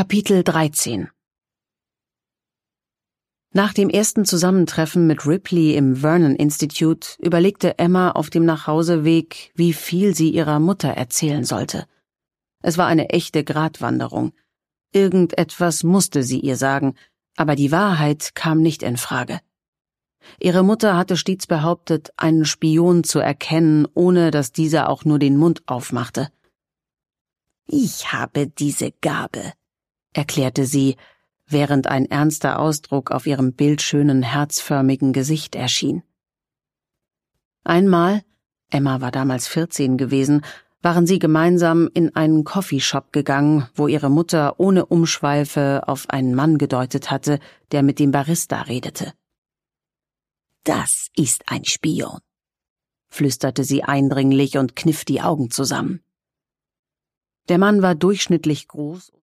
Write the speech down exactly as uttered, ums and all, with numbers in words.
Kapitel dreizehn. Nach dem ersten Zusammentreffen mit Ripley im Vernon Institute überlegte Emma auf dem Nachhauseweg, wie viel sie ihrer Mutter erzählen sollte. Es war eine echte Gratwanderung. Irgendetwas musste sie ihr sagen, aber die Wahrheit kam nicht in Frage. Ihre Mutter hatte stets behauptet, einen Spion zu erkennen, ohne dass dieser auch nur den Mund aufmachte. »Ich habe diese Gabe«, erklärte sie, während ein ernster Ausdruck auf ihrem bildschönen, herzförmigen Gesicht erschien. Einmal, Emma war damals vierzehn gewesen, waren sie gemeinsam in einen Coffeeshop gegangen, wo ihre Mutter ohne Umschweife auf einen Mann gedeutet hatte, der mit dem Barista redete. »Das ist ein Spion«, flüsterte sie eindringlich und kniff die Augen zusammen. Der Mann war durchschnittlich groß